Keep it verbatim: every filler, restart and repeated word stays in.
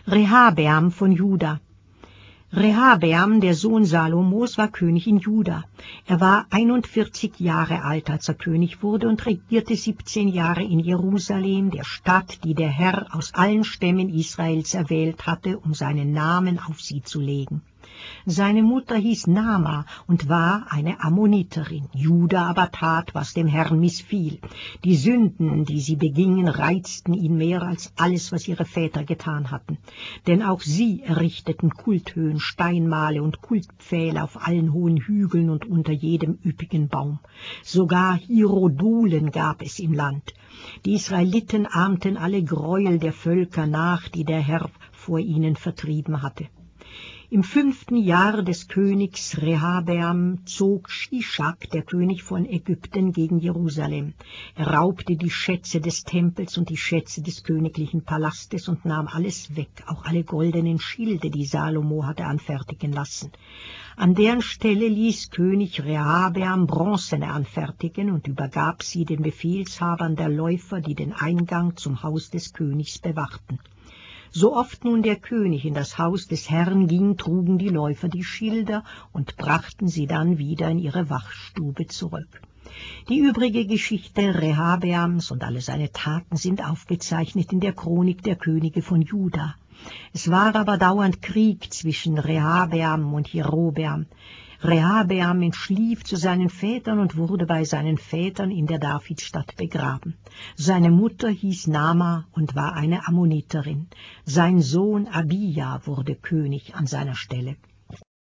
Rehabeam von Juda. Rehabeam, der Sohn Salomos, war König in Juda. Er war einundvierzig Jahre alt, als er König wurde, und regierte siebzehn Jahre in Jerusalem, der Stadt, die der Herr aus allen Stämmen Israels erwählt hatte, um seinen Namen auf sie zu legen. Seine Mutter hieß Naama und war eine Ammoniterin. Juda aber tat, was dem Herrn missfiel. Die Sünden, die sie begingen, reizten ihn mehr als alles, was ihre Väter getan hatten. Denn auch sie errichteten Kulthöhen, Steinmale und Kultpfähle auf allen hohen Hügeln und unter jedem üppigen Baum. Sogar Hierodulen gab es im Land. Die Israeliten ahmten alle Gräuel der Völker nach, die der Herr vor ihnen vertrieben hatte. Im fünften Jahr des Königs Rehabeam zog Shishak, der König von Ägypten, gegen Jerusalem. Er raubte die Schätze des Tempels und die Schätze des königlichen Palastes und nahm alles weg, auch alle goldenen Schilde, die Salomo hatte anfertigen lassen. An deren Stelle ließ König Rehabeam bronzene anfertigen und übergab sie den Befehlshabern der Läufer, die den Eingang zum Haus des Königs bewachten. So oft nun der König in das Haus des Herrn ging, trugen die Läufer die Schilder und brachten sie dann wieder in ihre Wachstube zurück. Die übrige Geschichte Rehabeams und alle seine Taten sind aufgezeichnet in der Chronik der Könige von Juda. Es war aber dauernd Krieg zwischen Rehabeam und Jerobeam. Rehabeam entschlief zu seinen Vätern und wurde bei seinen Vätern in der Davidstadt begraben. Seine Mutter hieß Naama und war eine Ammoniterin. Sein Sohn Abija wurde König an seiner Stelle.